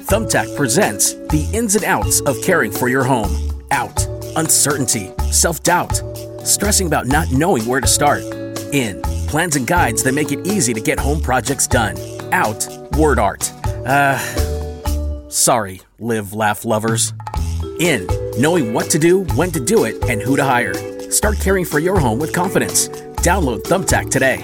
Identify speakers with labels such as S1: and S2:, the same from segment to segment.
S1: Thumbtack presents the ins and outs of caring for your home. Out, uncertainty, self-doubt, stressing about not knowing where to start. In, plans and guides that make it easy to get home projects done. Out, word art. Sorry, live, laugh lovers. In, knowing what to do, when to do it, and who to hire. Start caring for your home with confidence. Download Thumbtack today.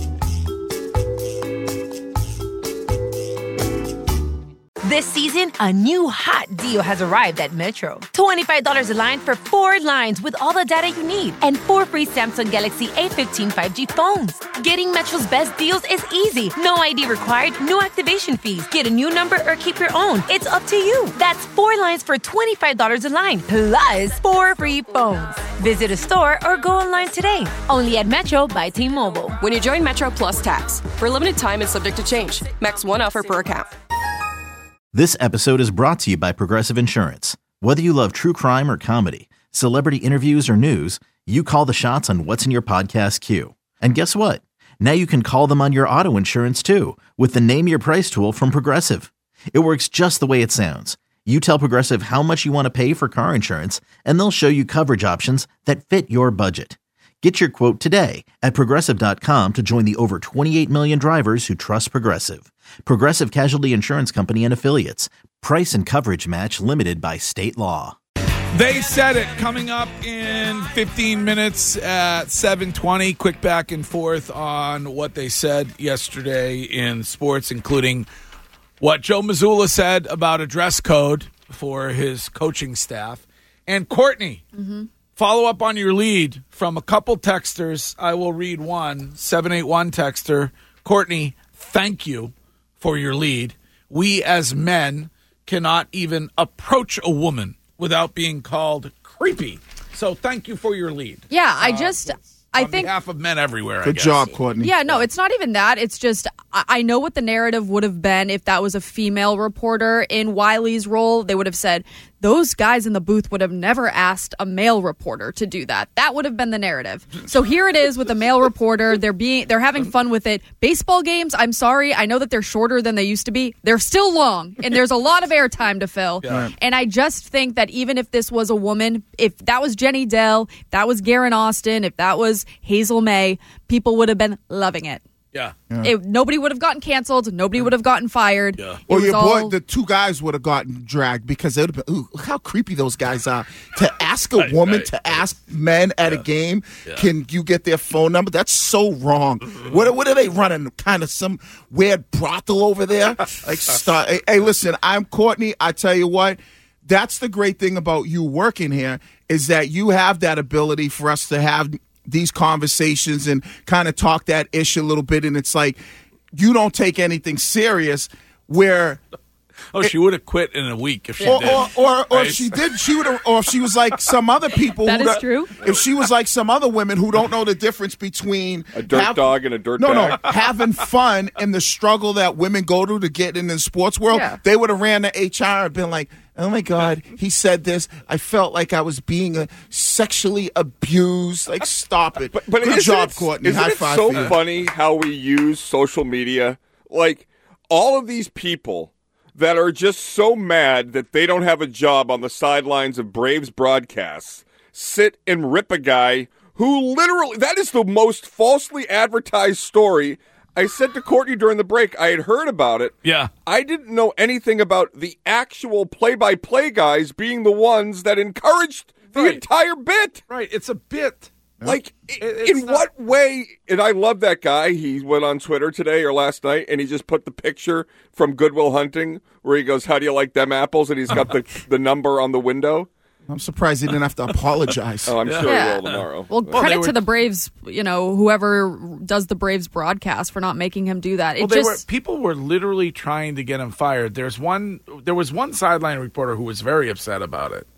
S2: This season, a new hot deal has arrived at Metro. $25 a line for 4 lines with all the data you need and 4 free Samsung Galaxy A15 5G phones. Getting Metro's best deals is easy. No ID required, no activation fees. Get a new number or keep your own. It's up to you. That's 4 lines for $25 a line, plus 4 free phones. Visit a store or go online today. Only at Metro by T-Mobile.
S3: When you join Metro Plus Tax. For a limited time and subject to change. Max 1 offer per account.
S4: This episode is brought to you by Progressive Insurance. Whether you love true crime or comedy, celebrity interviews or news, you call the shots on what's in your podcast queue. And guess what? Now you can call them on your auto insurance too with the Name Your Price tool from Progressive. It works just the way it sounds. You tell Progressive how much you want to pay for car insurance, and they'll show you coverage options that fit your budget. Get your quote today at Progressive.com to join the over 28 million drivers who trust Progressive. Progressive Casualty Insurance Company and Affiliates. Price and coverage match limited by state law.
S5: They said it coming up in 15 minutes at 7:20. Quick back and forth on what they said yesterday in sports, including what Joe Mazzulla said about a dress code for his coaching staff. And Courtney, follow up on your lead from a couple texters. I will read one, 781 texter. Courtney, thank you for your lead. We as men cannot even approach a woman without being called creepy. So thank you for your lead.
S6: Yeah, I think
S5: on behalf of men everywhere.
S7: Good job, Courtney.
S6: Yeah, no, it's not even that. It's just I know what the narrative would have been if that was a female reporter in Wiley's role. They would have said those guys in the booth would have never asked a male reporter to do that. That would have been the narrative. So here it is with a male reporter. They're having fun with it. Baseball games, I'm sorry, I know that they're shorter than they used to be. They're still long, and there's a lot of airtime to fill. Yeah. And I just think that even if this was a woman, if that was Jenny Dell, if that was Garen Austin, if that was Hazel May, people would have been loving it.
S5: Yeah.
S6: Nobody would have gotten canceled. Nobody would have gotten fired.
S5: Yeah.
S7: Or the 2 guys would have gotten dragged because they would have been, ooh, look how creepy those guys are. To ask a woman to ask men at a game, can you get their phone number? That's so wrong. What are they running? Kind of some weird brothel over there? Hey, listen, I'm Courtney. I tell you what, that's the great thing about you working here is that you have that ability for us to have these conversations and kind of talk that ish a little bit, and it's like you don't take anything serious where
S5: she would have quit in a week if she
S7: did. Or
S5: right?
S7: if she did, she would have, or if she was like some other people.
S6: That is true.
S7: If she was like some other women who don't know the difference between
S8: a dirt dog and a dirt bag.
S7: No, having fun and the struggle that women go through to get in the sports world, they would have ran to HR and been like, oh, my God, he said this. I felt like I was being sexually abused. Like, stop it.
S8: But
S7: good job, Courtney.
S8: Isn't
S7: High
S8: it
S7: five
S8: so
S7: for you.
S8: funny how we use social media? Like, all of these people that are just so mad that they don't have a job on the sidelines of Braves broadcasts sit and rip a guy who literally, that is the most falsely advertised story. I said to Courtney during the break, I had heard about it.
S5: Yeah.
S8: I didn't know anything about the actual play-by-play guys being the ones that encouraged the entire bit.
S5: Right, it's a bit.
S8: Like, in what way? And I love that guy. He went on Twitter today or last night, and he just put the picture from Good Will Hunting where he goes, how do you like them apples? And he's got the number on the window.
S7: I'm surprised he didn't have to apologize.
S8: Oh, I'm sure he will tomorrow.
S6: Well, credit to the Braves, whoever does the Braves broadcast for not making him do that.
S5: People were literally trying to get him fired. There was one sideline reporter who was very upset about it.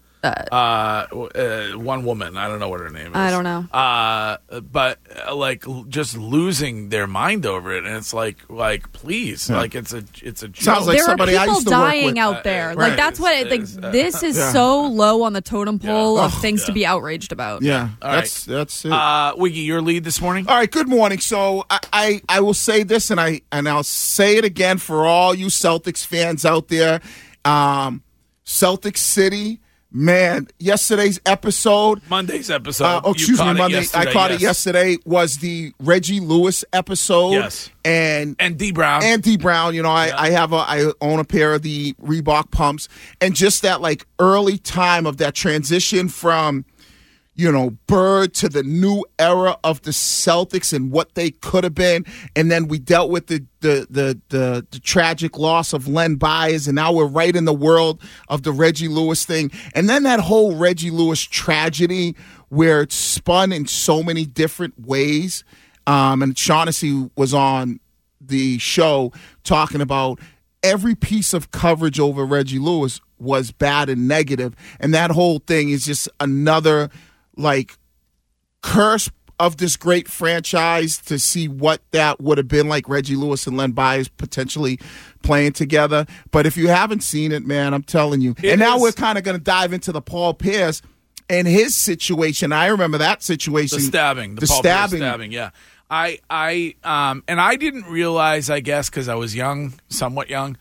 S5: One woman, I don't know what her name is.
S6: I don't know.
S5: But just losing their mind over it, and it's like please, it's a joke.
S7: Sounds like
S6: there
S7: somebody
S6: are
S7: I
S6: people
S7: used to work
S6: dying
S7: with.
S6: out there.
S5: Right.
S6: Like that's what this is so low on the totem pole of things to be outraged about.
S7: Yeah,
S5: that's
S7: it.
S5: Wiggy, your lead this morning.
S7: All right, good morning. So I will say this, and I'll say it again for all you Celtics fans out there. Celtic City. Man, yesterday's episode.
S5: Monday's episode.
S7: Excuse me, Monday. I caught it yesterday. Was the Reggie Lewis episode.
S5: Yes.
S7: And
S5: D Brown.
S7: And D Brown. You know, I own a pair of the Reebok pumps, and just that like early time of that transition from, you know, Bird to the new era of the Celtics and what they could have been, and then we dealt with the tragic loss of Len Bias, and now we're right in the world of the Reggie Lewis thing, and then that whole Reggie Lewis tragedy where it spun in so many different ways. And Shaughnessy was on the show talking about every piece of coverage over Reggie Lewis was bad and negative, and that whole thing is just another like curse of this great franchise to see what that would have been like, Reggie Lewis and Len Bias potentially playing together. But if you haven't seen it, man, I'm telling you. Now we're kind of going to dive into the Paul Pierce and his situation. I remember that situation.
S5: The stabbing. The Paul Pierce stabbing, yeah. And I didn't realize, I guess, because I was young, somewhat young,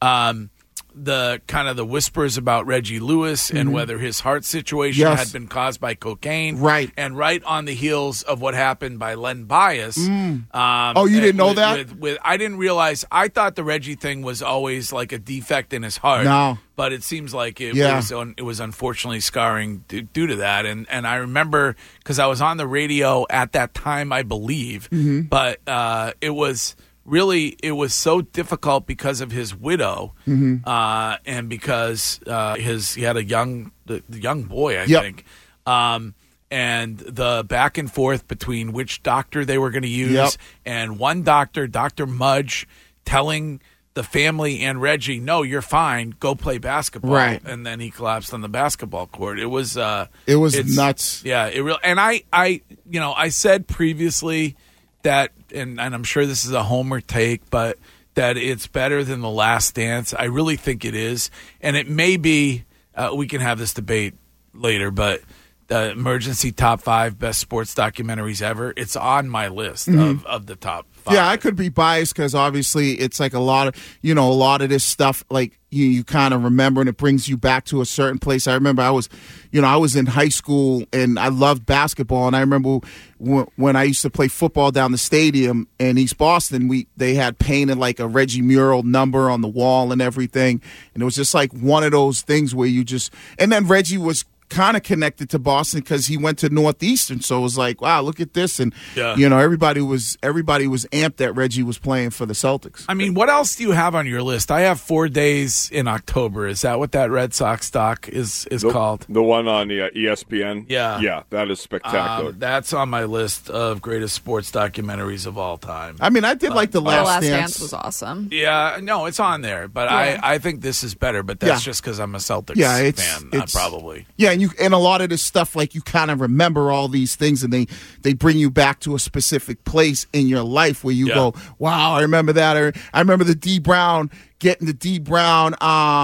S5: the kind of the whispers about Reggie Lewis and whether his heart situation had been caused by cocaine.
S7: Right.
S5: And right on the heels of what happened by Len Bias.
S7: You didn't know that?
S5: I didn't realize. I thought the Reggie thing was always like a defect in his heart.
S7: No.
S5: But it seems like it was unfortunately scarring due to that. And I remember, because I was on the radio at that time, I believe, but it was so difficult because of his widow, and because he had a young boy, I think, and the back and forth between which doctor they were going to use, and one doctor, Dr. Mudge, telling the family and Reggie, "No, you're fine. Go play basketball."
S7: Right.
S5: And then he collapsed on the basketball court. It was
S7: nuts.
S5: Yeah, and I said previously that, and I'm sure this is a homer take, but that it's better than The Last Dance. I really think it is. And it may be, we can have this debate later, but the Emergency Top 5 Best Sports Documentaries Ever, it's on my list of the top 5.
S7: Yeah, I could be biased because obviously it's like a lot of this stuff, like you kind of remember, and it brings you back to a certain place. I remember I was in high school and I loved basketball, and I remember when I used to play football down the stadium in East Boston, they had painted like a Reggie mural number on the wall and everything, and it was just like one of those things where and then Reggie was kind of connected to Boston because he went to Northeastern, so it was like, wow, look at this, and everybody was amped that Reggie was playing for the Celtics.
S5: I mean, what else do you have on your list? I have 4 days in October. Is that what that Red Sox doc is called?
S8: The one on the ESPN?
S5: Yeah,
S8: that is spectacular.
S5: That's on my list of greatest sports documentaries of all time.
S7: I mean, I did like The Last
S6: Dance was awesome.
S5: Yeah, no, it's on there, but I think this is better, but that's just because I'm a Celtics fan, probably.
S7: Yeah, and a lot of this stuff, like, you kind of remember all these things, and they bring you back to a specific place in your life where you go, wow, I remember that. Or I remember the D Brown, getting the D Brown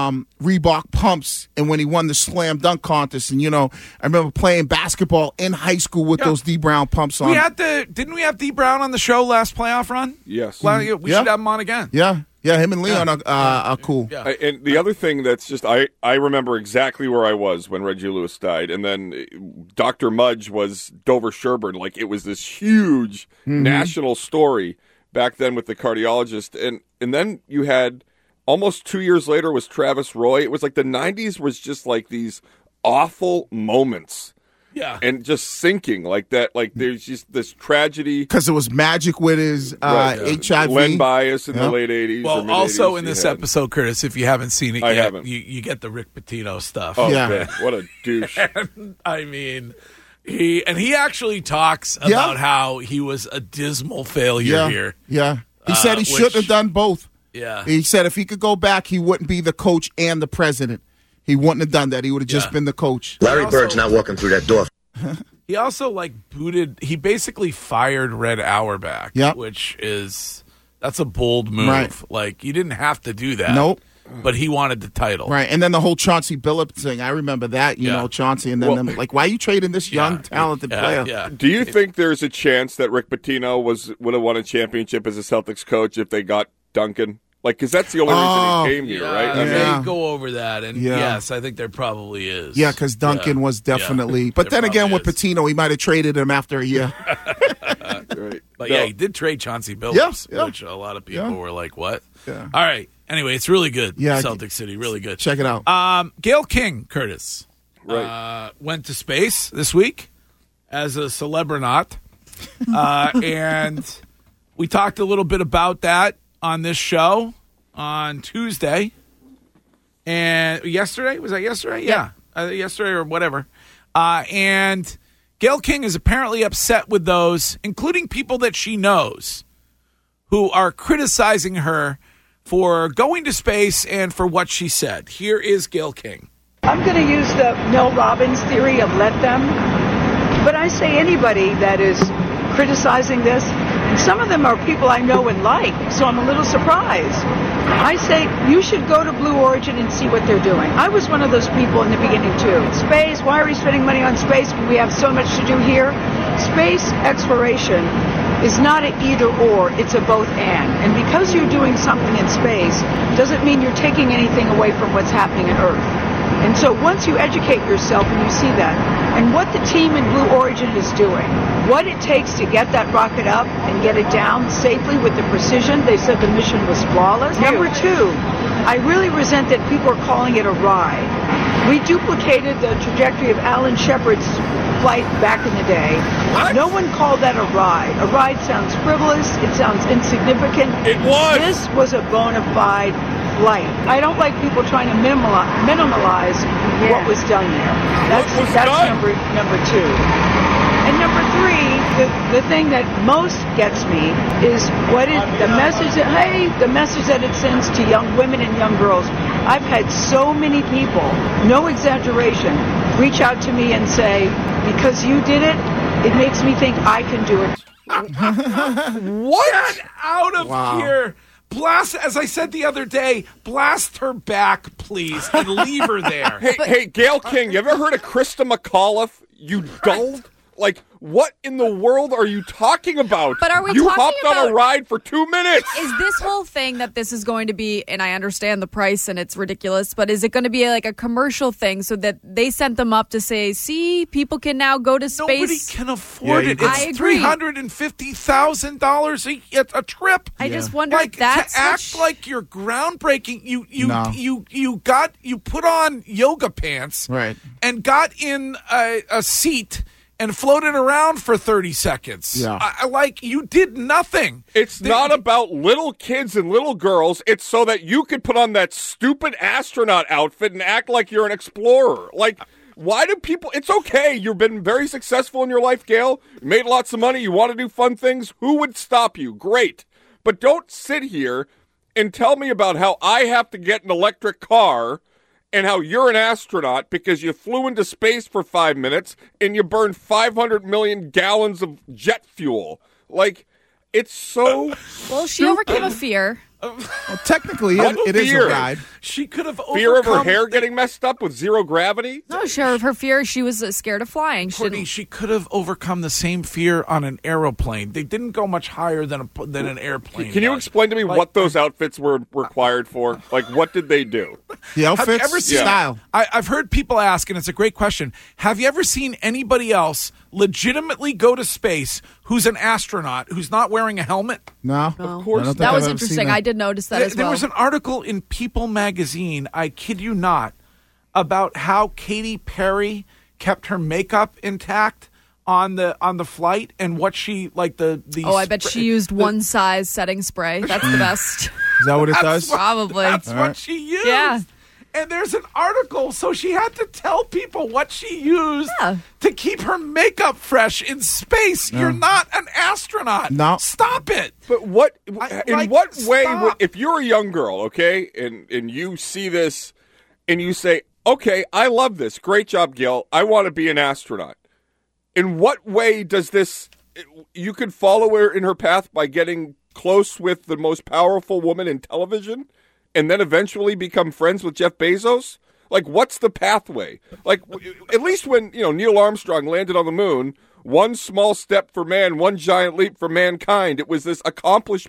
S7: Reebok pumps, and when he won the slam dunk contest, and I remember playing basketball in high school with those D Brown pumps on.
S5: Didn't we have D Brown on the show last playoff run?
S8: Yes.
S5: We should have him on again.
S7: Yeah, him and Leon are cool.
S5: Yeah.
S8: And the other thing that's just, I remember exactly where I was when Reggie Lewis died, and then Dr. Mudge was Dover Sherburne. Like, it was this huge national story back then with the cardiologist. And then you had, almost 2 years later, was Travis Roy. It was like the 90s was just like these awful moments.
S5: Yeah.
S8: And just sinking like that. Like, there's just this tragedy.
S7: Because it was Magic with his HIV.
S8: Len Bias in the late 80s.
S5: Well, also in this episode, Curtis, if you haven't seen it yet, you get the Rick Pitino stuff.
S8: Oh, man. What a douche.
S5: And, I mean, he actually talks about how he was a dismal failure here.
S7: Yeah. He said he shouldn't have done both.
S5: Yeah.
S7: He said if he could go back, he wouldn't be the coach and the president. He wouldn't have done that. He would have just been the coach.
S9: Larry Bird's not walking through that door.
S5: He also he basically fired Red Auerbach, which that's a bold move.
S7: Right.
S5: Like, you didn't have to do that.
S7: Nope.
S5: But he wanted the title.
S7: Right. And then the whole Chauncey Billups thing. I remember that, Chauncey. And then them, like, why are you trading this young, talented player?
S5: Yeah.
S8: Do you think there's a chance that Rick Pitino would have won a championship as a Celtics coach if they got Duncan? Like, because that's the only reason he came here, right? I mean,
S5: They go over that, and yes, I think there probably is.
S7: Yeah, because Duncan was definitely. But then again, with Patino, he might have traded him after a year.
S8: Right.
S5: But he did trade Chauncey Billups,
S7: Yeah.
S5: which a lot of people were like, what?
S7: Yeah.
S5: All right. Anyway, it's really good.
S7: Yeah,
S5: Celtic City, really good.
S7: Check it out.
S5: Gail King, Curtis,
S8: Right.
S5: went to space this week as a celebrinaut. And we talked a little bit about that on this show on Tuesday. And yesterday? Was that yesterday? Yeah. Yesterday or whatever. And Gail King is apparently upset with those, including people that she knows, who are criticizing her for going to space and for what she said. Here is Gail King.
S10: I'm going to use the Mel Robbins theory of let them. But I say anybody that is criticizing this, and some of them are people I know and like, so I'm a little surprised. I say you should go to Blue Origin and see what they're doing. I was one of those people in the beginning too. Space, why are we spending money on space when we have so much to do here? Space exploration is not an either or, it's a both and. And because you're doing something in space doesn't mean you're taking anything away from what's happening on Earth. And so once you educate yourself and you see that, and what the team in Blue Origin is doing, what it takes to get that rocket up and get it down safely with the precision, they said the mission was flawless. Number two, I really resent that people are calling it a ride. We duplicated the trajectory of Alan Shepard's flight back in the day.
S8: What?
S10: No one called that a ride. A ride sounds frivolous. It sounds insignificant.
S8: It was.
S10: This was a bona fide flight. I don't like people trying to minimalize what was done there. That's number two. And number three, the thing that most gets me is the message that it sends to young women and young girls. I've had so many people, no exaggeration, reach out to me and say, because you did it, it makes me think I can do it.
S5: What? Get out of here. Blast, as I said the other day, blast her back, please, and leave her there.
S8: Hey, Gail King, you ever heard of Krista McAuliffe? You dull? Like, what in the world are you talking about?
S6: But are we
S8: You
S6: talking
S8: hopped on a ride for 2 minutes.
S6: Is this whole thing that this is going to be, and I understand the price and it's ridiculous, but is it going to be like a commercial thing so that they sent them up to say, see, people can now go to space?
S5: Nobody can afford it. It's $350,000 a trip.
S6: I just wonder if that's
S5: to act like you're groundbreaking. You put on yoga pants,
S7: right,
S5: and got in a seat and floated around for 30 seconds.
S7: Yeah.
S5: You did nothing.
S8: It's not about little kids and little girls. It's so that you could put on that stupid astronaut outfit and act like you're an explorer. Like, why do people... It's okay. You've been very successful in your life, Gail. You made lots of money. You want to do fun things. Who would stop you? Great. But don't sit here and tell me about how I have to get an electric car and how you're an astronaut because you flew into space for 5 minutes and you burned 500 million gallons of jet fuel. Like, it's so
S6: Well, she overcame a fear.
S7: Well, technically, it is a ride.
S5: She could have
S8: fear of her hair getting messed up with zero gravity?
S6: No, sure. Her fear, she was scared of flying.
S5: Courtney, she could have overcome the same fear on an aeroplane. They didn't go much higher than an airplane.
S8: Can you explain to me what those outfits were required for? Like, what did they do?
S7: The outfits?
S5: Have you ever seen
S7: style.
S5: I've heard people ask, and it's a great question. Have you ever seen anybody else legitimately go to space who's an astronaut who's not wearing a helmet?
S7: No.
S8: Of course.
S6: That was interesting. I did notice that as well.
S5: There was an article in People magazine, I kid you not, about how Katy Perry kept her makeup intact on the flight and what she
S6: I bet she used one size setting spray. That's the best.
S7: Is that what it does?
S6: Probably.
S5: That's what she used.
S6: Yeah.
S5: And there's an article, so she had to tell people what she used to keep her makeup fresh in space. You're not an astronaut.
S7: No.
S5: Stop it.
S8: But what way, if you're a young girl, okay, and you see this and you say, okay, I love this. Great job, Gail. I want to be an astronaut. In what way does this, you could follow her in her path by getting close with the most powerful woman in television and then eventually become friends with Jeff Bezos? Like, what's the pathway? Like, at least when, Neil Armstrong landed on the moon, one small step for man, one giant leap for mankind. It was this accomplishment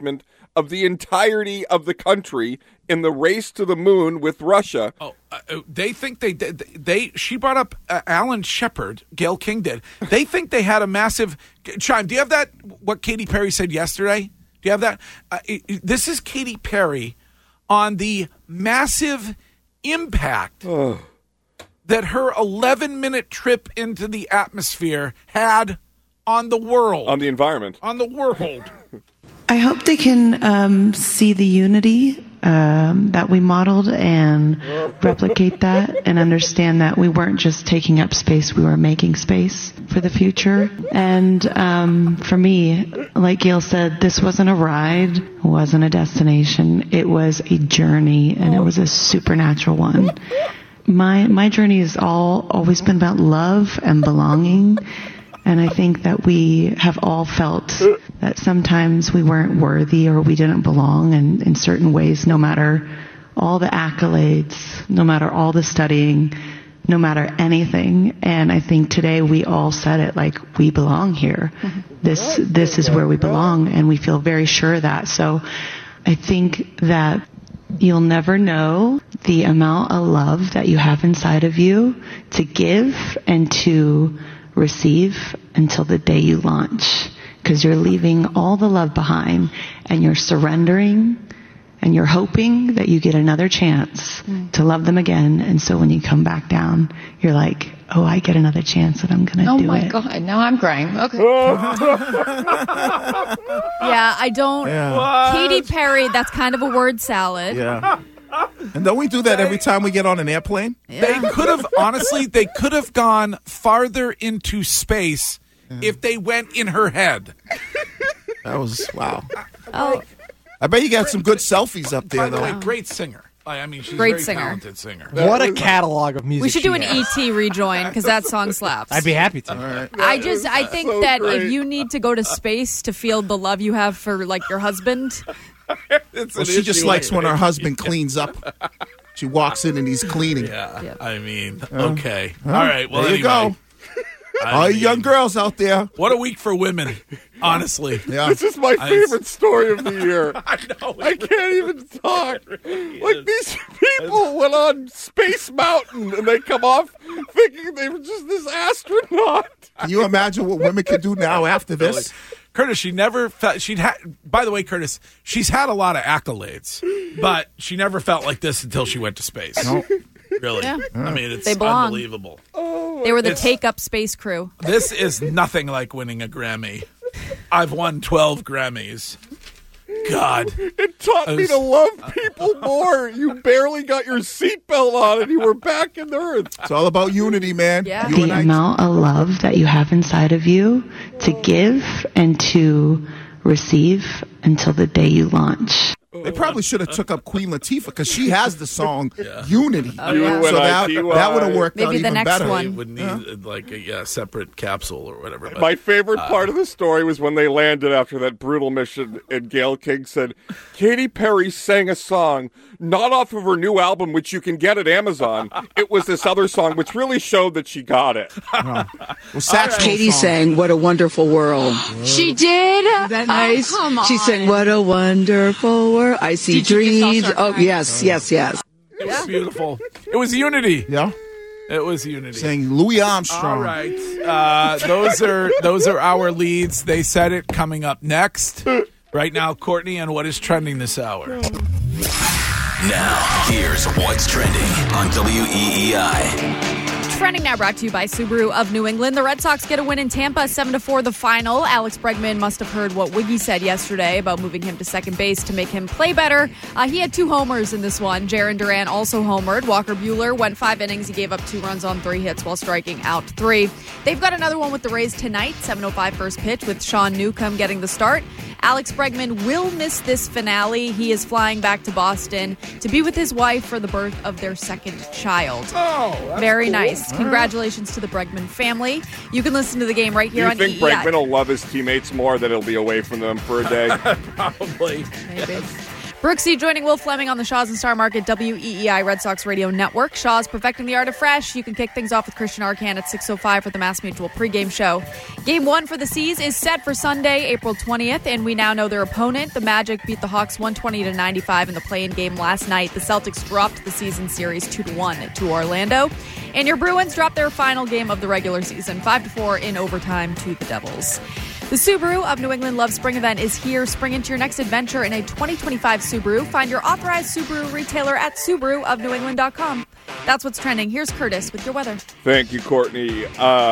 S8: of the entirety of the country in the race to the moon with Russia.
S5: Oh, they think she brought up Alan Shepard, Gayle King did. They think they had a massive Chime. Do you have that? What Katy Perry said yesterday? Do you have that? This is Katy Perry on the massive impact that her 11-minute trip into the atmosphere had on the world.
S8: On the environment.
S5: On the world.
S11: I hope they can see the unity that we modeled and replicate that and understand that we weren't just taking up space, we were making space for the future. And for me, like Gayle said, this wasn't a ride, it wasn't a destination, it was a journey, and it was a supernatural one. My journey has always been about love and belonging. And I think that we have all felt that sometimes we weren't worthy or we didn't belong in certain ways, no matter all the accolades, no matter all the studying, no matter anything. And I think today we all said it, like, we belong here. This is where we belong, and we feel very sure of that. So I think that you'll never know the amount of love that you have inside of you to give and to receive until the day you launch, because you're leaving all the love behind and you're surrendering and you're hoping that you get another chance to love them again. And so when you come back down, you're like, oh, I get another chance and I'm going to do it.
S12: Oh my God, now I'm crying. Okay.
S6: Yeah, I don't.
S7: Yeah.
S6: Katy Perry, that's kind of a word salad.
S7: Yeah. And don't we do that every time we get on an airplane?
S6: Yeah.
S5: They could have, honestly, they could have gone farther into space if they went in her head.
S7: That was, wow.
S6: Oh,
S7: I bet you got some good selfies up there,
S5: By the
S7: though.
S5: way, great singer. I mean, she's
S6: Great
S5: a very
S6: singer.
S5: talented singer.
S13: What a catalog of music.
S6: we should do an
S13: she has.
S6: ET rejoin because that song slaps.
S13: I'd be happy to.
S7: All right.
S6: I think
S8: so
S6: that
S8: great.
S6: if you need to go to space to feel the love you have for like your husband,
S7: Well, she just likes when her husband cleans up. She walks in and he's cleaning.
S5: Yeah. I mean, okay. All right. Well,
S7: there you
S5: anyway.
S7: go. All you young girls out there.
S5: What a week for women, honestly.
S7: Yeah.
S8: This is my favorite story of the year.
S5: I know.
S8: I can't even talk. Like, these people went on Space Mountain and they come off thinking they were just this astronaut.
S7: Can you imagine what women could do now after this?
S5: Curtis, she never felt she'd had. By the way, Curtis, she's had a lot of accolades, but she never felt like this until she went to space.
S7: No.
S5: Really?
S6: Yeah.
S5: I mean, it's
S6: They belong.
S5: unbelievable.
S6: they were the take-up space crew.
S5: This is nothing like winning a Grammy. I've won 12 Grammys. God.
S8: It taught me to love people more. You barely got your seatbelt on and you were back in the earth.
S7: It's all about unity, man.
S6: Yeah.
S7: You
S11: The
S7: and I.
S11: amount of love that you have inside of you to give and to receive until the day you launch.
S7: They probably should have took up Queen Latifah because she has the song Unity.
S6: Oh, yeah.
S7: So that would have worked out
S6: Maybe the
S7: even
S6: next
S7: better.
S6: one.
S5: They would need like a separate capsule or whatever. But,
S8: My favorite part of the story was when they landed after that brutal mission, and Gayle King said, Katy Perry sang a song not off of her new album, which you can get at Amazon. It was this other song, which really showed that she got it.
S7: Well, Satchmo
S12: Katie
S7: song.
S12: sang "What a Wonderful World."
S14: She did?
S12: Nice.
S14: Come on.
S12: She sang "What a Wonderful World." I see
S14: Did you just all
S12: dreams.
S14: start
S12: Oh
S14: crying?
S12: yes, yes, yes.
S5: it was beautiful. It was unity.
S7: Yeah.
S5: It was unity.
S7: Saying Louis Armstrong.
S5: All right. Those are our leads. They said it coming up next. Right now, Courtney, and what is trending this hour?
S15: Now, here's what's trending on WEEI.
S6: Trending now brought to you by Subaru of New England. The Red Sox get a win in Tampa, 7-4 the final. Alex Bregman must have heard what Wiggy said yesterday about moving him to second base to make him play better. He had 2 homers in this one. Jarren Duran also homered. Walker Buehler went 5 innings. He gave up 2 runs on 3 hits while striking out 3. They've got another one with the Rays tonight, 7:05 first pitch with Sean Newcomb getting the start. Alex Bregman will miss this finale. He is flying back to Boston to be with his wife for the birth of their second child.
S5: Oh, that's
S6: Very
S5: cool.
S6: nice. Congratulations to the Bregman family. You can listen to the game right
S8: Do
S6: here
S8: you
S6: on
S8: think
S6: EEI.
S8: Bregman will love his teammates more that he'll be away from them for a day?
S5: Probably.
S6: Maybe. Brooksy joining Will Fleming on the Shaw's and Star Market WEEI Red Sox Radio Network. Shaw's perfecting the art of fresh. You can kick things off with Christian Arcand at 6:05 for the Mass Mutual pregame show. Game 1 for the C's is set for Sunday, April 20th, and we now know their opponent. The Magic beat the Hawks 120-95 in the play-in game last night. The Celtics dropped the season series 2-1 to Orlando. And your Bruins dropped their final game of the regular season, 5-4 in overtime to the Devils. The Subaru of New England Love Spring event is here. Spring into your next adventure in a 2025 Subaru. Find your authorized Subaru retailer at SubaruofNewEngland.com. That's what's trending. Here's Curtis with your weather.
S8: Thank you, Courtney.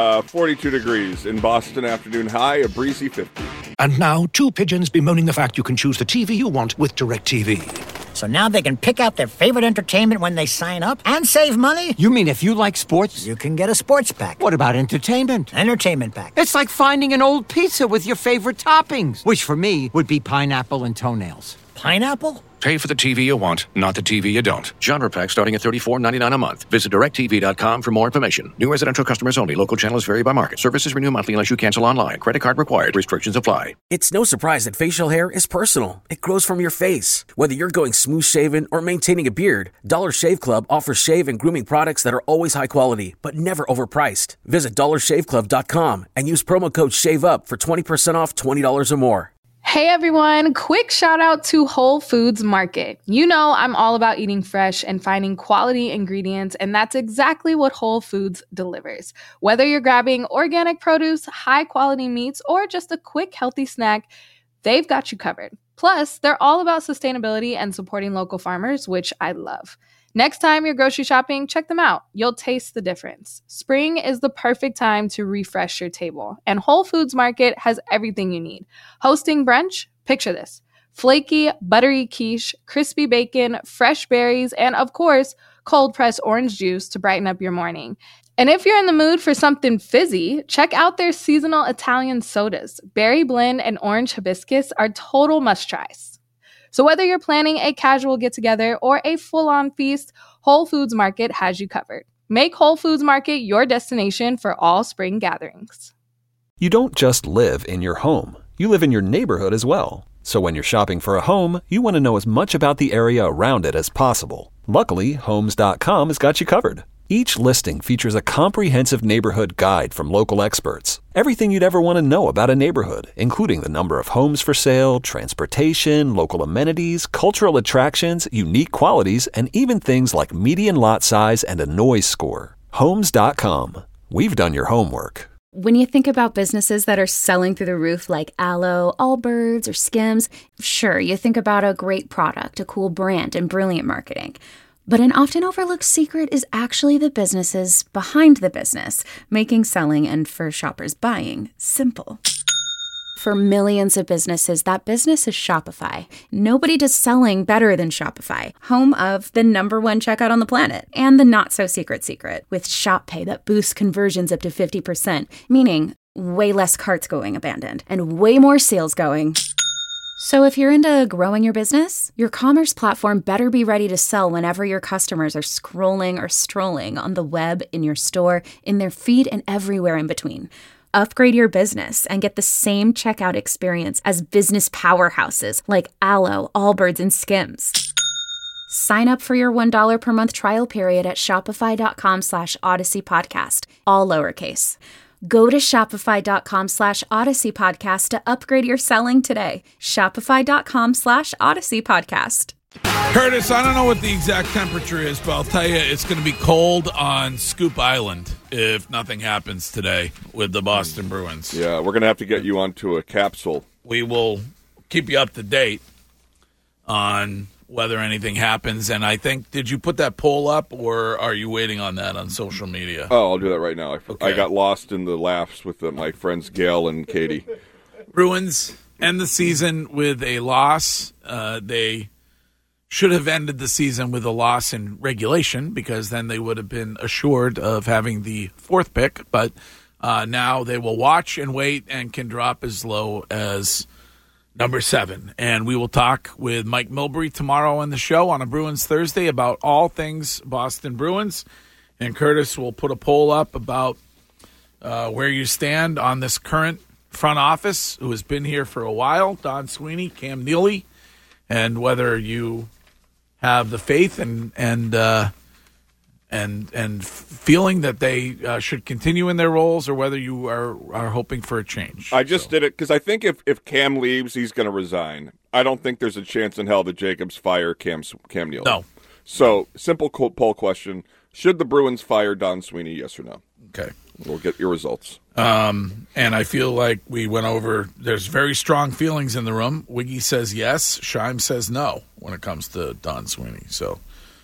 S8: 42 degrees in Boston, afternoon high, a breezy 50.
S13: And now, 2 pigeons bemoaning the fact you can choose the TV you want with DirecTV.
S14: So now they can pick out their favorite entertainment when they sign up and save money?
S16: You mean if you like sports?
S14: You can get a sports pack.
S16: What about entertainment?
S14: Entertainment pack.
S16: It's like finding an old pizza with your favorite toppings, which for me would be pineapple and toenails.
S14: Pineapple?
S13: Pay for the TV you want, not the TV you don't. Genre pack starting at $34.99 a month. Visit DirecTV.com for more information. New residential customers only. Local channels vary by market. Services renew monthly unless you cancel online. Credit card required. Restrictions apply.
S1: It's no surprise that facial hair is personal. It grows from your face. Whether you're going smooth shaven or maintaining a beard, Dollar Shave Club offers shave and grooming products that are always high quality, but never overpriced. Visit DollarShaveClub.com and use promo code SHAVEUP for 20% off $20 or more.
S17: Hey everyone, quick shout out to Whole Foods Market. You know I'm all about eating fresh and finding quality ingredients, and that's exactly what Whole Foods delivers. Whether you're grabbing organic produce, high quality meats, or just a quick healthy snack, they've got you covered. Plus, they're all about sustainability and supporting local farmers, which I love. Next time you're grocery shopping, check them out. You'll taste the difference. Spring is the perfect time to refresh your table, and Whole Foods Market has everything you need. Hosting brunch? Picture this. Flaky, buttery quiche, crispy bacon, fresh berries, and of course, cold-pressed orange juice to brighten up your morning. And if you're in the mood for something fizzy, check out their seasonal Italian sodas. Berry blend and orange hibiscus are total must-tries. So whether you're planning a casual get-together or a full-on feast, Whole Foods Market has you covered. Make Whole Foods Market your destination for all spring gatherings.
S18: You don't just live in your home. You live in your neighborhood as well. So when you're shopping for a home, you want to know as much about the area around it as possible. Luckily, Homes.com has got you covered. Each listing features a comprehensive neighborhood guide from local experts. Everything you'd ever want to know about a neighborhood, including the number of homes for sale, transportation, local amenities, cultural attractions, unique qualities, and even things like median lot size and a noise score. Homes.com. We've done your homework.
S19: When you think about businesses that are selling through the roof like Aloe, Allbirds, or Skims, sure, you think about a great product, a cool brand, and brilliant marketing. But an often overlooked secret is actually the businesses behind the business, making selling and for shoppers buying simple. For millions of businesses, that business is Shopify. Nobody does selling better than Shopify, home of the #1 checkout on the planet and the not-so-secret secret with Shop Pay that boosts conversions up to 50%, meaning way less carts going abandoned and way more sales going. So if you're into growing your business, your commerce platform better be ready to sell whenever your customers are scrolling or strolling on the web, in your store, in their feed, and everywhere in between. Upgrade your business and get the same checkout experience as business powerhouses like Aloe, Allbirds, and Skims. Sign up for your $1 per month trial period at shopify.com/Odyssey Podcast, all lowercase. Go to shopify.com /Odyssey Podcast to upgrade your selling today. Shopify.com /Odyssey Podcast.
S5: Curtis, I don't know what the exact temperature is, but I'll tell you it's going to be cold on Scoop Island if nothing happens today with the Boston Bruins.
S8: Yeah, we're going to have to get you onto a capsule.
S5: We will keep you up to date on whether anything happens. And I think, did you put that poll up, or are you waiting on that on social media?
S8: Oh, I'll do that right now.
S5: Okay.
S8: I got lost in the laughs with my friends Gail and Katie.
S5: Bruins end the season with a loss. They should have ended the season with a loss in regulation, because then they would have been assured of having the 4th pick. But now they will watch and wait and can drop as low as number 7. And we will talk with Mike Milbury tomorrow on the show on a Bruins Thursday about all things Boston Bruins. And Curtis will put a poll up about where you stand on this current front office, who has been here for a while: Don Sweeney, Cam Neely, and whether you have the faith and feeling that they should continue in their roles, or whether you are hoping for a change.
S8: I just did it because I think if Cam leaves, he's going to resign. I don't think there's a chance in hell that Jacobs fire Cam Nealon.
S5: No.
S8: So, simple poll question. Should the Bruins fire Don Sweeney, yes or no?
S5: Okay.
S8: We'll get your results.
S5: And I feel like we went over, there's very strong feelings in the room. Wiggy says yes. Scheim says no when it comes to Don Sweeney. So,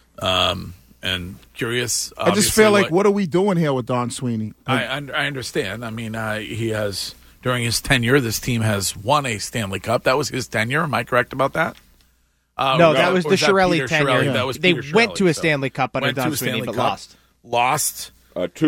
S5: and curious.
S7: I just feel like, what are we doing here with Don Sweeney?
S5: I understand. I mean, he has, during his tenure, this team has won a Stanley Cup. That was his tenure. Am I correct about that?
S20: No, that was the Shirelli tenure.
S5: Yeah. That was
S20: they
S5: Peter
S20: went
S5: Chiarelli,
S20: to a Stanley Cup under Don Sweeney, but lost.
S5: Lost
S8: 2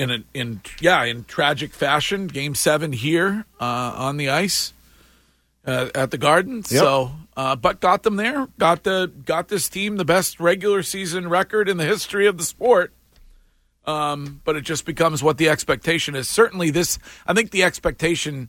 S5: in tragic fashion. Game 7 here on the ice at the Garden. Yep. So, but got them there. Got this team the best regular season record in the history of the sport. But it just becomes what the expectation is. Certainly, I think the expectation.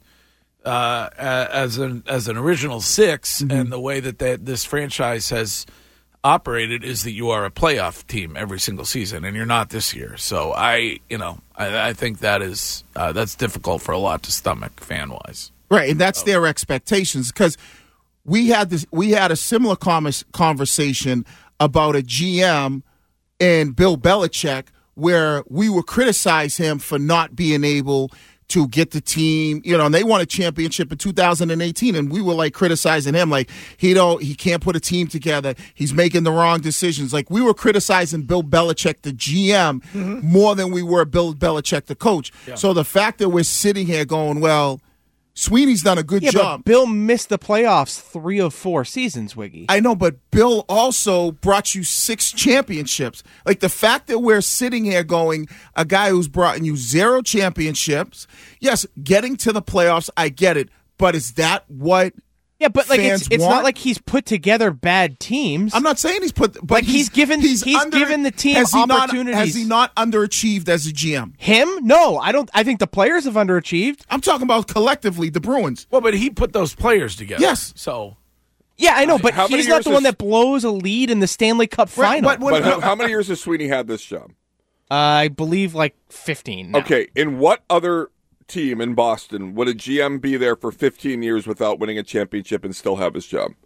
S5: As an original 6, and the way that this franchise has operated is that you are a playoff team every single season, and you're not this year. So I think that's difficult for a lot to stomach fan wise.
S7: Right, and that's their expectations, because we had a similar conversation about a GM and Bill Belichick, where we would criticize him for not being able to get the team, and they won a championship in 2018, and we were like criticizing him, like he can't put a team together. He's making the wrong decisions. Like we were criticizing Bill Belichick, the GM, more than we were Bill Belichick, the coach. Yeah. So the fact that we're sitting here going, well, Sweeney's done a good job.
S20: But Bill missed the playoffs 3 of 4 seasons, Wiggy.
S7: I know, but Bill also brought you 6 championships. Like the fact that we're sitting here going, a guy who's brought you 0 championships, yes, getting to the playoffs, I get it, but is that what? Yeah,
S20: but like it's not like he's put together bad teams.
S7: I'm not saying but
S20: like he's given the team opportunities.
S7: Has he not underachieved as a GM?
S20: Him? No, I don't. I think the players have underachieved.
S7: I'm talking about collectively the Bruins.
S5: Well, but he put those players together.
S7: Yes.
S5: So.
S20: Yeah, I know, but he's not the one that blows a lead in the Stanley Cup final.
S8: But how many years has Sweeney had this job?
S20: I believe like 15 now.
S8: Okay, in what other team in Boston would a GM be there for 15 years without winning a championship and still have his job?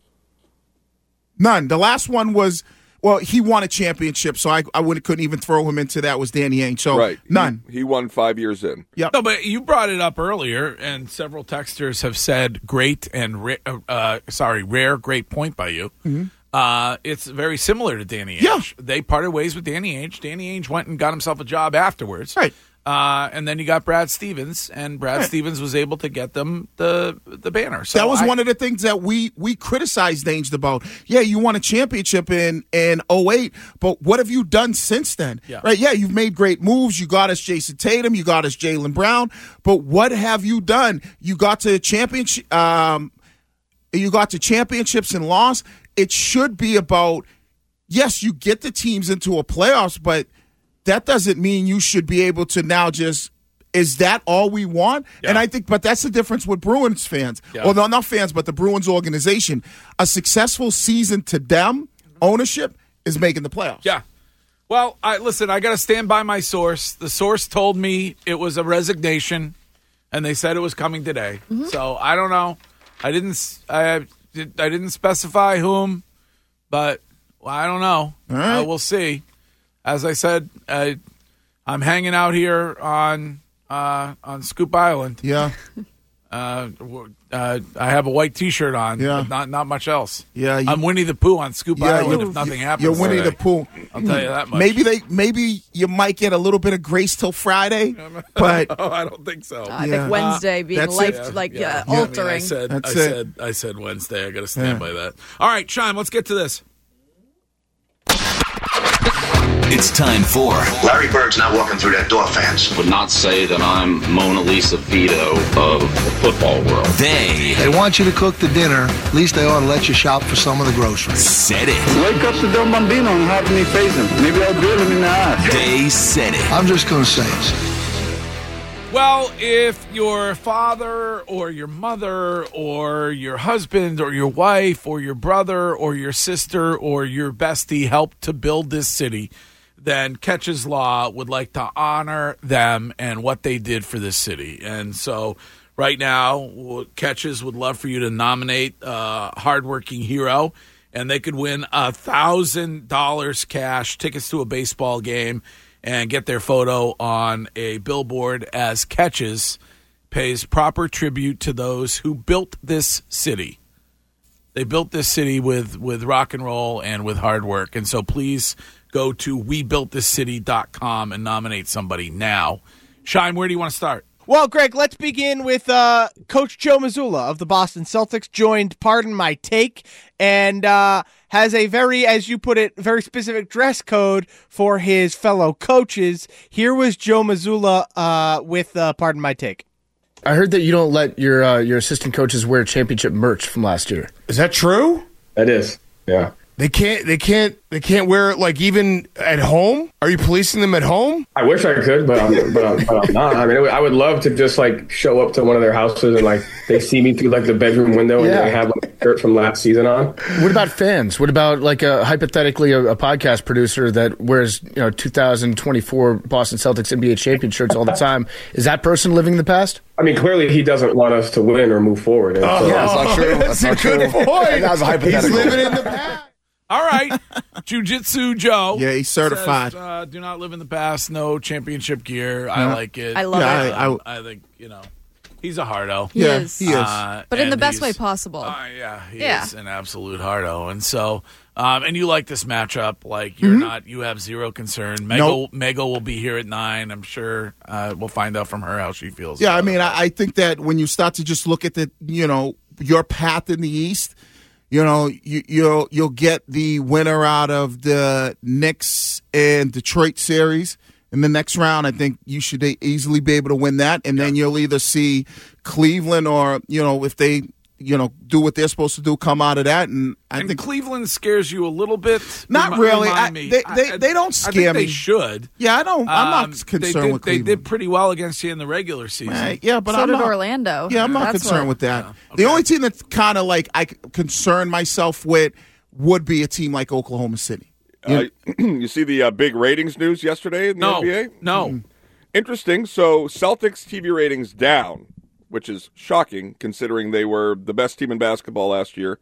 S7: None. The last one was, well, he won a championship, so I couldn't even throw him into that. Was Danny Ainge. So
S8: right.
S7: None.
S8: He won 5 years in.
S7: Yep.
S5: No, but you brought it up earlier, and several texters have said great and rare, great point by you. Mm-hmm. It's very similar to Danny Ainge.
S7: Yeah.
S5: They parted ways with Danny Ainge. Danny Ainge went and got himself a job afterwards.
S7: Right.
S5: And then you got Brad Stevens, and Brad Stevens was able to get them the banner. So
S7: that was one of the things that we criticized Ainge about. Yeah, you won a championship in 2008, but what have you done since then?
S5: Yeah.
S7: Right? Yeah, you've made great moves. You got us Jason Tatum. You got us Jaylen Brown. But what have you done? You got to championship. You got to championships and lost. It should be about, yes, you get the teams into a playoffs, but that doesn't mean you should be able to now just, is that all we want? Yeah. And I think, but that's the difference with Bruins fans. Yeah. Well, no, not fans, but the Bruins organization. A successful season to them, ownership, is making the playoffs.
S5: Yeah. Well, listen, I got to stand by my source. The source told me it was a resignation, and they said it was coming today. Mm-hmm. So I don't know. I didn't specify whom, but I don't know.
S7: All right.
S5: We'll see. As I said, I'm hanging out here on Scoop Island.
S7: Yeah.
S5: I have a white T-shirt on, but not much else.
S7: Yeah.
S5: I'm Winnie the Pooh on Scoop Island if nothing happens.
S7: You're Winnie the Pooh.
S5: I'll tell you that much.
S7: Maybe you might get a little bit of grace till Friday, but
S5: I don't think so.
S6: I think Wednesday being altering.
S5: I said Wednesday. I got to stand by that. All right, Scheim, let's get to this.
S15: It's time for
S9: Larry Bird's not walking through that door, fans.
S21: Would not say that I'm Mona Lisa Vito of the football world.
S15: They
S22: want you to cook the dinner. At least they ought to let you shop for some of the groceries.
S15: Said it.
S23: Wake up the Don Bambino and have me face him. Maybe I'll drill him in the ass.
S15: They said it.
S22: I'm just going to say it.
S5: Well, if your father or your mother or your husband or your wife or your brother or your sister or your bestie helped to build this city, then Catches Law would like to honor them and what they did for this city. And so right now, Catches would love for you to nominate a hardworking hero, and they could win $1,000 cash, tickets to a baseball game, and get their photo on a billboard as Catches pays proper tribute to those who built this city. They built this city with rock and roll and with hard work. And so please go to webuiltthiscity.com and nominate somebody now. Shime, where do you want to start?
S20: Well, Greg, let's begin with Coach Joe Mazzulla of the Boston Celtics joined Pardon My Take and has a very, as you put it, very specific dress code for his fellow coaches. Here was Joe Mazzulla with Pardon My Take.
S2: I heard that you don't let your assistant coaches wear championship merch from last year.
S3: Is that true?
S21: That is, yeah.
S3: They can't wear it, like, even at home? Are you policing them at home?
S21: I wish I could, but I'm not. I mean, I would love to just like show up to one of their houses and like they see me through like the bedroom window and they have like a shirt from last season on.
S2: What about fans? What about like hypothetically a podcast producer that wears 2024 Boston Celtics NBA champion shirts all the time? Is that person living in the past?
S21: I mean, clearly he doesn't want us to win or move forward. And
S2: that's not true.
S3: That's a good point.
S2: That was a hypothetical.
S3: He's living in the past.
S5: All right, Jiu-Jitsu Joe.
S7: Yeah, he's certified.
S5: Says, do not live in the past. No championship gear. I like it.
S6: I love it.
S5: I think he's a hardo.
S6: He is. But in the best way
S5: he's-
S6: possible.
S5: He is an absolute hardo. And so, and you like this matchup. Like you're not. You have zero concern. Mego will be here at 9. I'm sure we'll find out from her how she feels.
S7: Yeah, I mean, I think that when you start to just look at the, your path in the East. You'll get the winner out of the Knicks and Detroit series. In the next round, I think you should easily be able to win that. And then you'll either see Cleveland or, if they, do what they're supposed to do, come out of that. And I think
S5: Cleveland scares you a little bit.
S7: Not really. They don't scare me.
S5: They should.
S7: Yeah, I'm not concerned with Cleveland.
S5: They did pretty well against you in the regular season.
S7: Yeah, but
S6: so
S7: I'm
S6: did
S7: not,
S6: Orlando.
S7: Yeah, I'm not concerned with that. Yeah. Okay. The only team that's kind of like I concern myself with would be a team like Oklahoma City.
S8: You see the big ratings news yesterday in the NBA?
S5: No.
S8: Interesting. So Celtics TV ratings down, which is shocking considering they were the best team in basketball last year.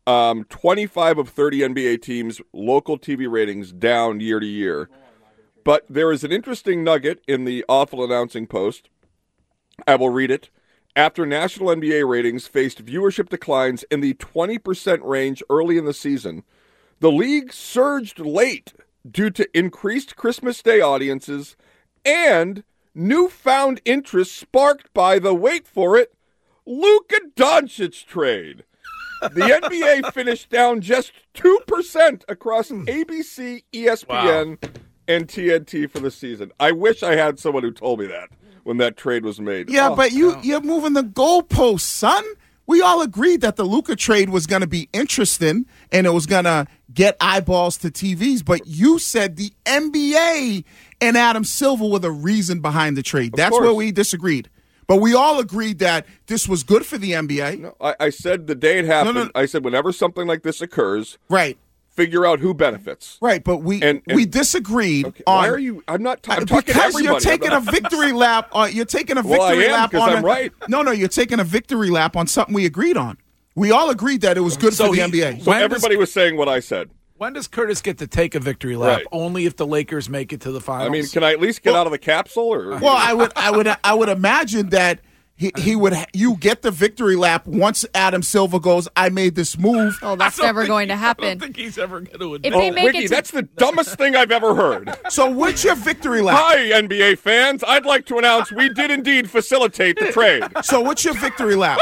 S8: 25 of 30 NBA teams, local TV ratings down year to year. But there is an interesting nugget in the Awful Announcing Post. I will read it. After national NBA ratings faced viewership declines in the 20% range early in the season, the league surged late due to increased Christmas Day audiences and newfound interest sparked by the, wait for it, Luka Doncic trade. The NBA finished down just 2% across ABC, ESPN, and TNT for the season. I wish I had someone who told me that when that trade was made.
S7: Yeah, but you're moving the goalposts, son. We all agreed that the Luka trade was going to be interesting and it was going to get eyeballs to TVs, but you said the NBA and Adam Silver were the reason behind the trade. That's where we disagreed. But we all agreed that this was good for the NBA.
S8: No, I said the day it happened, I said whenever something like this occurs, figure out who benefits.
S7: Right, but we disagreed on.
S8: Why are you? I'm not. I'm talking to everybody.
S7: You're taking a victory lap. You're taking a victory lap on.
S8: I'm right.
S7: No, you're taking a victory lap on something we agreed on. We all agreed that it was good for the NBA.
S8: So everybody was saying what I said.
S5: When does Curtis get to take a victory lap? Only if the Lakers make it to the finals.
S8: I mean, can I at least get out of the capsule? Or
S7: I would imagine that. He would. You get the victory lap once Adam Silver goes, I made this move.
S6: Oh, that's never going to happen.
S5: I don't think he's ever going to admit.
S6: If they make
S8: Wiggy, that's the dumbest thing I've ever heard.
S7: So what's your victory lap?
S8: Hi, NBA fans. I'd like to announce we did indeed facilitate the trade.
S7: So what's your victory lap?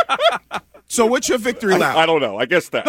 S8: I don't know. I guess that.
S7: No.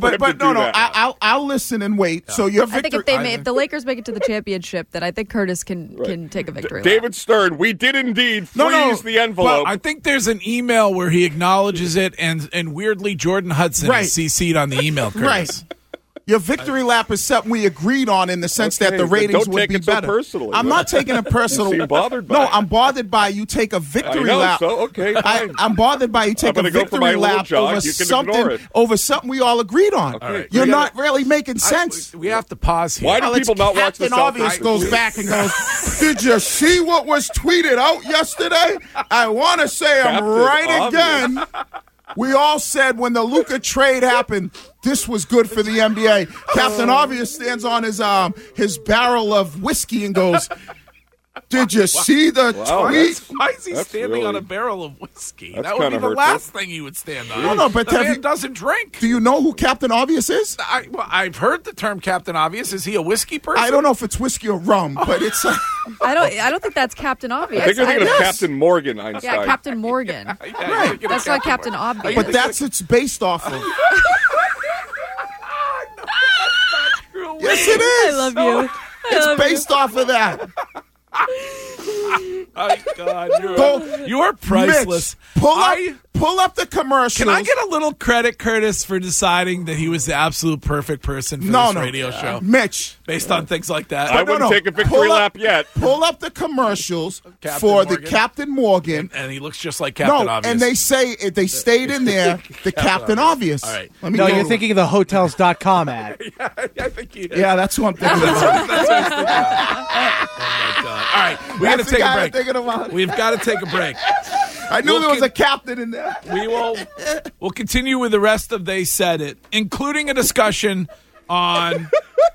S7: I'll listen and wait. Yeah. So your victory.
S6: I think if the Lakers make it to the championship, then I think Curtis can take a victory lap.
S8: David Stern, we did indeed freeze the envelope.
S5: Well, I think there's an email where he acknowledges it, and weirdly Jordan Hudson is CC'd on the email, Curtis.
S7: Right. Your victory lap is something we agreed on in the sense that the ratings would be better.
S8: Personally.
S7: I'm not taking it personal.
S8: You seem bothered by
S7: No,
S8: it.
S7: I'm bothered by you take a victory lap.
S8: So okay, fine.
S7: I'm bothered by you take a victory lap over something we all agreed on.
S5: Right.
S7: You're not really making sense.
S5: We have to pause here.
S8: Why do people not watch the
S7: Captain Obvious goes back and goes, did you see what was tweeted out yesterday? I want to say I'm right again. We all said when the Luka trade happened, this was good for the NBA. Captain Obvious stands on his barrel of whiskey and goes, did you see the tweet?
S5: Why is he standing on a barrel of whiskey? That would be the
S8: hurtful.
S5: last thing he would stand on.
S7: No, but
S5: the man doesn't drink.
S7: Do you know who Captain Obvious is?
S5: I've heard the term Captain Obvious. Is he a whiskey person?
S7: I don't know if it's whiskey or rum, but it's.
S6: I don't think that's Captain Obvious.
S8: I think you're thinking of Captain Morgan Einstein.
S6: Yeah, Captain Morgan.
S7: Right.
S6: That's not Captain Obvious.
S7: But that's it's based off of. Yes, it is.
S6: I love you.
S7: It's based off of that.
S5: Oh, God, you're priceless.
S7: Mitch, pull up the commercials.
S5: Can I get a little credit, Curtis, for deciding that he was the absolute perfect person for this radio show?
S7: Mitch.
S5: Based on things like that.
S8: I wouldn't take a victory lap yet.
S7: Pull up the commercials for the Captain Morgan.
S5: And he looks just like Captain Obvious.
S7: And they say they stayed in there, the Captain Obvious.
S5: All right.
S20: No, you're thinking of the Hotels.com ad.
S5: I think you did.
S7: Yeah, that's what I'm thinking about.
S5: That's what I was thinking about. Oh, my God. All right, we got to take a break. We've got to take a break.
S7: I knew there was a captain in there.
S5: We'll continue with the rest of They Said It, including a discussion on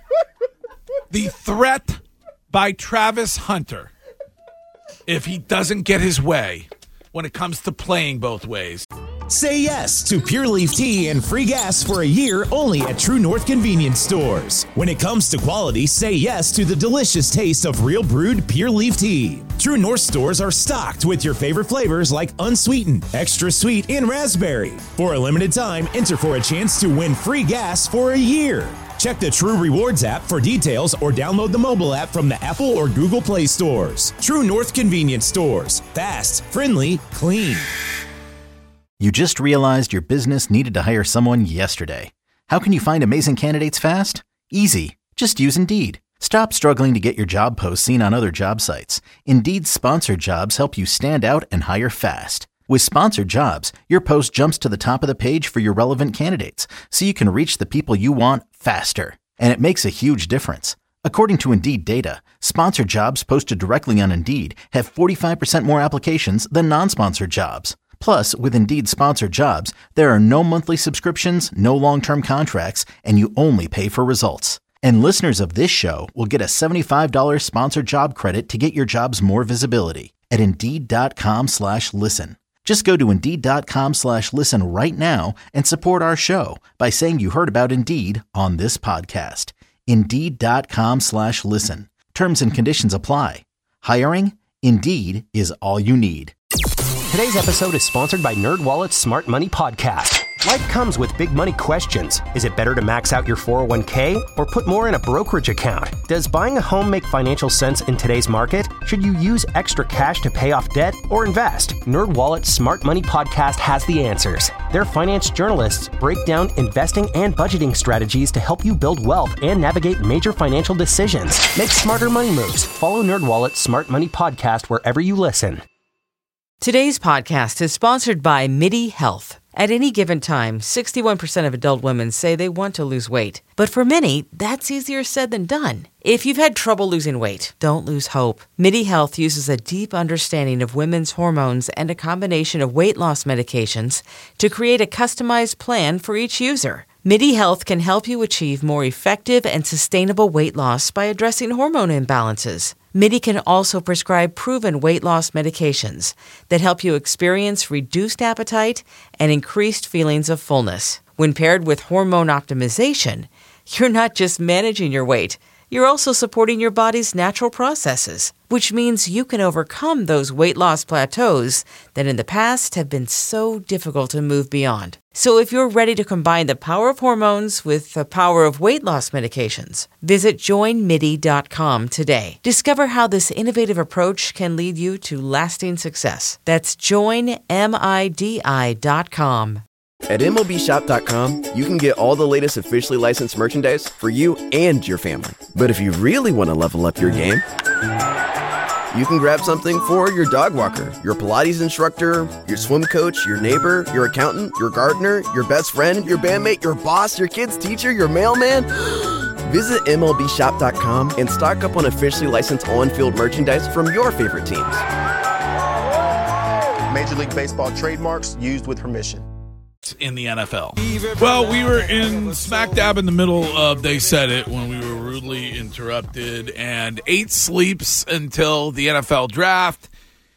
S5: the threat by Travis Hunter if he doesn't get his way when it comes to playing both ways.
S4: Say yes to Pure Leaf Tea and free gas for a year only at True North Convenience Stores. When it comes to quality, say yes to the delicious taste of real brewed Pure Leaf Tea. True North stores are stocked with your favorite flavors like unsweetened, extra sweet, and raspberry. For a limited time, enter for a chance to win free gas for a year. Check the True Rewards app for details or download the mobile app from the Apple or Google Play stores. True North Convenience Stores. Fast, friendly, clean.
S10: You just realized your business needed to hire someone yesterday. How can you find amazing candidates fast? Easy. Just use Indeed. Stop struggling to get your job posts seen on other job sites. Indeed's sponsored jobs help you stand out and hire fast. With sponsored jobs, your post jumps to the top of the page for your relevant candidates, so you can reach the people you want faster. And it makes a huge difference. According to Indeed data, sponsored jobs posted directly on Indeed have 45% more applications than non-sponsored jobs. Plus, with Indeed sponsored jobs, there are no monthly subscriptions, no long-term contracts, and you only pay for results. And listeners of this show will get a $75 sponsored job credit to get your jobs more visibility at Indeed.com/listen. Just go to Indeed.com/listen right now and support our show by saying you heard about Indeed on this podcast. Indeed.com/listen. Terms and conditions apply. Hiring? Indeed is all you need.
S11: Today's episode is sponsored by NerdWallet's Smart Money Podcast. Life comes with big money questions. Is it better to max out your 401k or put more in a brokerage account? Does buying a home make financial sense in today's market? Should you use extra cash to pay off debt or invest? NerdWallet's Smart Money Podcast has the answers. Their finance journalists break down investing and budgeting strategies to help you build wealth and navigate major financial decisions. Make smarter money moves. Follow NerdWallet's Smart Money Podcast wherever you listen.
S24: Today's podcast is sponsored by MIDI Health. At any given time, 61% of adult women say they want to lose weight. But for many, that's easier said than done. If you've had trouble losing weight, don't lose hope. MIDI Health uses a deep understanding of women's hormones and a combination of weight loss medications to create a customized plan for each user. MIDI Health can help you achieve more effective and sustainable weight loss by addressing hormone imbalances. MIDI can also prescribe proven weight loss medications that help you experience reduced appetite and increased feelings of fullness. When paired with hormone optimization, you're not just managing your weight, you're also supporting your body's natural processes, which means you can overcome those weight loss plateaus that in the past have been so difficult to move beyond. So if you're ready to combine the power of hormones with the power of weight loss medications, visit joinmidi.com today. Discover how this innovative approach can lead you to lasting success. That's joinmidi.com.
S12: At MLBShop.com, you can get all the latest officially licensed merchandise for you and your family. But if you really want to level up your game, you can grab something for your dog walker, your Pilates instructor, your swim coach, your neighbor, your accountant, your gardener, your best friend, your bandmate, your boss, your kid's teacher, your mailman. Visit MLBShop.com and stock up on officially licensed on-field merchandise from your favorite teams.
S13: Major League Baseball trademarks used with permission.
S5: In the NFL. Well, we were in smack dab in the middle of They Said It when we were rudely interrupted, and 8 sleeps until the NFL draft,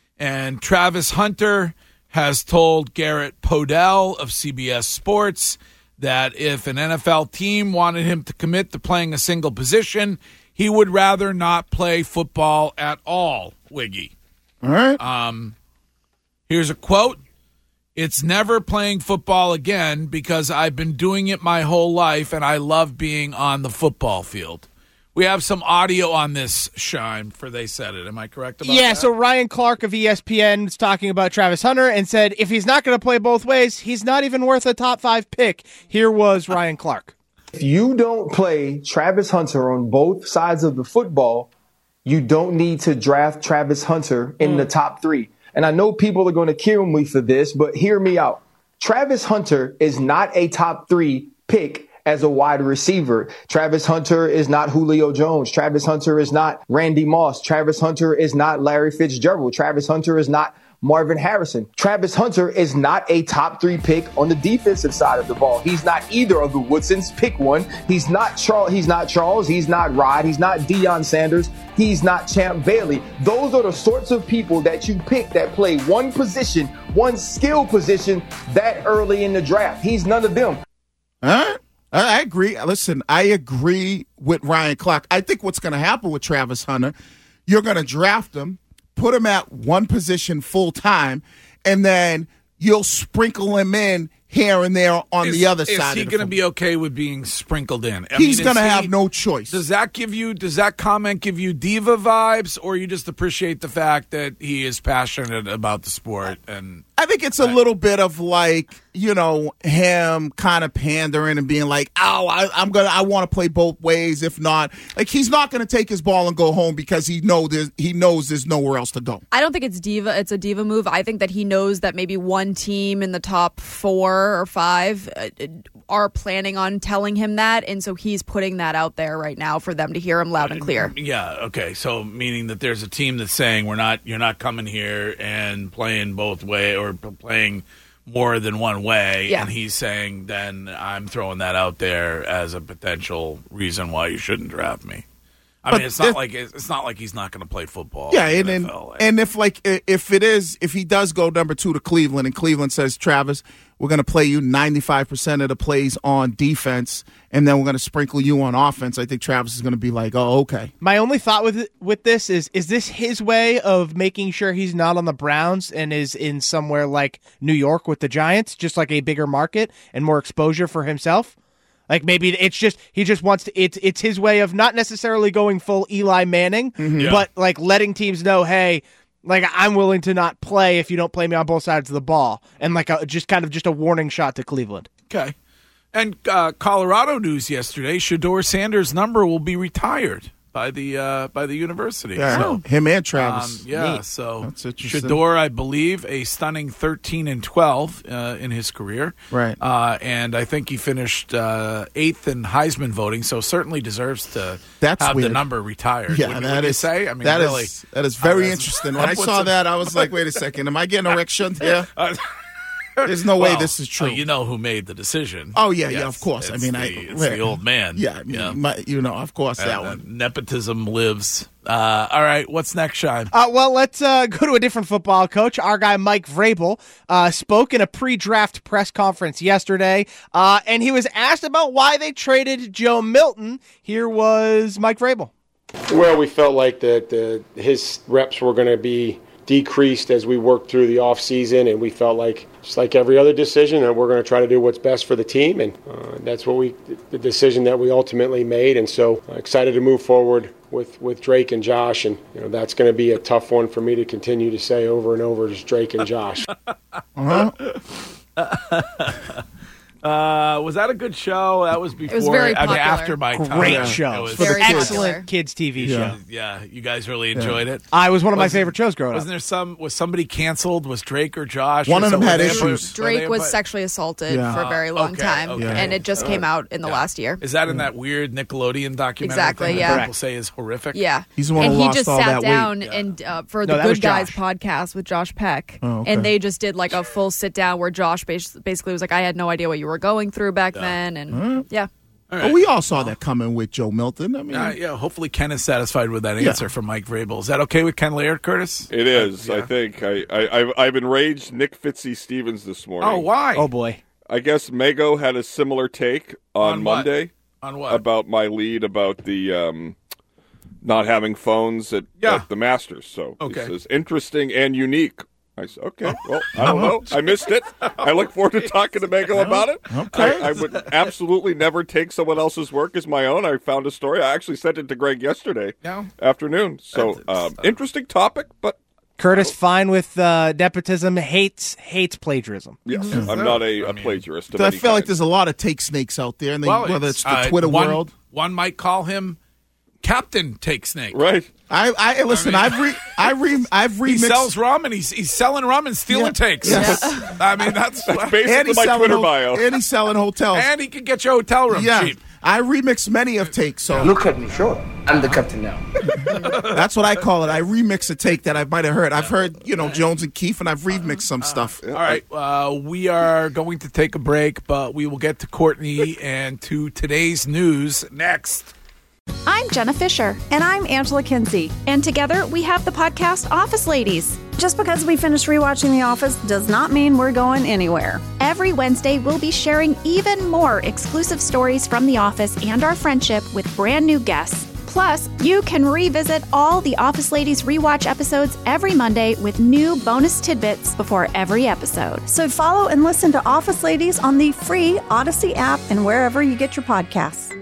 S5: and Travis Hunter has told Garrett Podell of CBS Sports that if an NFL team wanted him to commit to playing a single position, he would rather not play football at all, Wiggy.
S7: All right.
S5: Here's a quote. "It's never playing football again because I've been doing it my whole life and I love being on the football field." We have some audio on this, Shime, for They Said It. Am I correct about that?
S20: Yeah, so Ryan Clark of ESPN was talking about Travis Hunter and said if he's not going to play both ways, he's not even worth a top 5 pick. Here was Ryan Clark.
S14: If you don't play Travis Hunter on both sides of the football, you don't need to draft Travis Hunter in the top 3. And I know people are going to kill me for this, but hear me out. Travis Hunter is not a top 3 pick as a wide receiver. Travis Hunter is not Julio Jones. Travis Hunter is not Randy Moss. Travis Hunter is not Larry Fitzgerald. Travis Hunter is not Marvin Harrison. Travis Hunter is not a top 3 pick on the defensive side of the ball. He's not either of the Woodsons. Pick one. He's not Charles. He's not Rod. He's not Deion Sanders. He's not Champ Bailey. Those are the sorts of people that you pick that play one position, one skill position that early in the draft. He's none of them.
S7: Huh? I agree. Listen, I agree with Ryan Clark. I think what's going to happen with Travis Hunter, you're going to draft him, put him at one position full time, and then you'll sprinkle him in here and there on the other side.
S5: Is he going to be okay with being sprinkled in?
S7: He's going to have no choice.
S5: Does that comment give you diva vibes, or you just appreciate the fact that he is passionate about the sport? And
S7: I think it's a little bit of like, him kind of pandering and being like, I want to play both ways. If not, like, he's not going to take his ball and go home because he knows there's nowhere else to go.
S6: I don't think it's a diva move. I think that he knows that maybe one team in the top 4 or 5 are planning on telling him that, and so he's putting that out there right now for them to hear him loud and clear.
S5: Yeah, okay. So meaning that there's a team that's saying you're not coming here and playing both way or playing more than one way, and he's saying then I'm throwing that out there as a potential reason why you shouldn't draft me. I mean, it's not like he's not going to play football.
S7: Yeah, and if he does go number 2 to Cleveland, and Cleveland says, Travis, we're going to play you 95% of the plays on defense, and then we're going to sprinkle you on offense, I think Travis is going to be like, oh, okay.
S20: My only thought with this is this his way of making sure he's not on the Browns and is in somewhere like New York with the Giants, just like a bigger market and more exposure for himself? Like maybe it's just he just wants to. It's his way of not necessarily going full Eli Manning, but like letting teams know, hey, like I'm willing to not play if you don't play me on both sides of the ball, and like just a warning shot to Cleveland.
S5: Okay, and Colorado news yesterday: Shedeur Sanders' number will be retired by the university.
S7: Yeah,
S5: so,
S7: him and Travis.
S5: So
S7: that's interesting.
S5: Shedeur, I believe, a stunning 13-12 in his career.
S7: Right.
S5: And I think he finished 8th in Heisman voting, so certainly deserves to have
S7: weird.
S5: the number retired.
S7: Yeah,
S5: Would you say? I mean,
S7: that
S5: really,
S7: is very interesting. When I saw that, I was like, wait a second, am I getting erection here? There's no way this is true.
S5: You know who made the decision.
S7: Oh, yeah, of course.
S5: It's the old man.
S7: Yeah, of course, that one.
S5: Nepotism lives. All right, what's next, Shine?
S20: Well, let's go to a different football coach. Our guy Mike Vrabel spoke in a pre-draft press conference yesterday, and he was asked about why they traded Joe Milton. Here was Mike Vrabel.
S16: Well, we felt like that his reps were going to be decreased as we worked through the offseason, and we felt like, just like every other decision, that we're going to try to do what's best for the team, and that's the decision that we ultimately made. And so excited to move forward with Drake and Josh, and that's going to be a tough one for me to continue to say over and over, is Drake and Josh.
S5: Was that a good show? That was before.
S6: It was very
S5: I mean,
S6: popular.
S5: after my time.
S20: Great show.
S5: It was
S20: For the
S6: very
S20: excellent kids TV show.
S5: Yeah, you guys really enjoyed it.
S20: I was one of my favorite shows growing up.
S5: Wasn't there was somebody canceled? Was Drake or Josh?
S7: One
S5: or
S7: of them
S5: someone
S7: had
S5: there?
S7: issues.
S6: Drake was sexually assaulted for a very long time, and it just came out in the last year.
S5: Is that in that weird Nickelodeon documentary?
S6: Exactly,
S5: thing that
S6: yeah.
S5: People say is horrific.
S6: Yeah,
S7: He's the one
S6: and
S7: who
S6: he
S7: lost
S6: just
S7: all
S6: sat
S7: that
S6: down
S7: weight.
S6: and for
S20: No,
S6: the
S20: that was
S6: Good Guys
S20: Josh.
S6: podcast with Josh Peck,
S7: Oh, okay.
S6: and they just did like a full sit down where Josh basically was like, "I had no idea what you were going through back then," and yeah.
S5: All right.
S7: We all saw that coming with Joe Milton. I mean,
S5: yeah, hopefully Ken is satisfied with that answer from Mike Vrabel. Is that okay with Ken Laird, Curtis?
S8: It is. I think I've enraged Nick Fitzy-Stevens this morning.
S5: Oh, why?
S20: Oh, boy.
S8: I guess Mago had a similar take on
S5: what?
S8: Monday.
S5: On what?
S8: About my lead about the not having phones at the Masters. So he says, interesting and unique. I said, okay, well, I don't know. I missed it. I look forward to talking to Mago about it.
S7: Okay.
S8: I would absolutely never take someone else's work as my own. I found a story. I actually sent it to Greg yesterday afternoon. So interesting topic, but
S20: Curtis, fine with nepotism, hates plagiarism.
S8: yes, I'm not a plagiarist. Of
S7: I
S8: any
S7: feel like
S8: kind.
S7: there's a lot of take snakes out there, and whether it's the Twitter
S5: one,
S7: world.
S5: One might call him Captain Take Snake.
S8: Right.
S7: I listen. I've remixed.
S5: He sells rum and he's selling rum and stealing takes.
S7: Yes.
S5: I mean that's
S8: basically
S7: and he's
S8: my
S7: selling
S8: Twitter bio.
S7: And he's selling hotels.
S5: and he can get your hotel room cheap.
S7: I remix many of takes. So
S23: Look at me, sure. I'm the captain now.
S7: that's what I call it. I remix a take that I might have heard. I've heard, Jones and Keefe, and I've remixed some stuff.
S5: All right, we are going to take a break, but we will get to Courtney and to today's news next.
S1: I'm Jenna Fisher. And I'm Angela Kinsey. And together we have the podcast Office Ladies. Just because we finished rewatching The Office does not mean we're going anywhere. Every Wednesday, we'll be sharing even more exclusive stories from The Office and our friendship with brand new guests. Plus, you can revisit all the Office Ladies rewatch episodes every Monday with new bonus tidbits before every episode.
S17: So follow and listen to Office Ladies on the free Odyssey app and wherever you get your podcasts.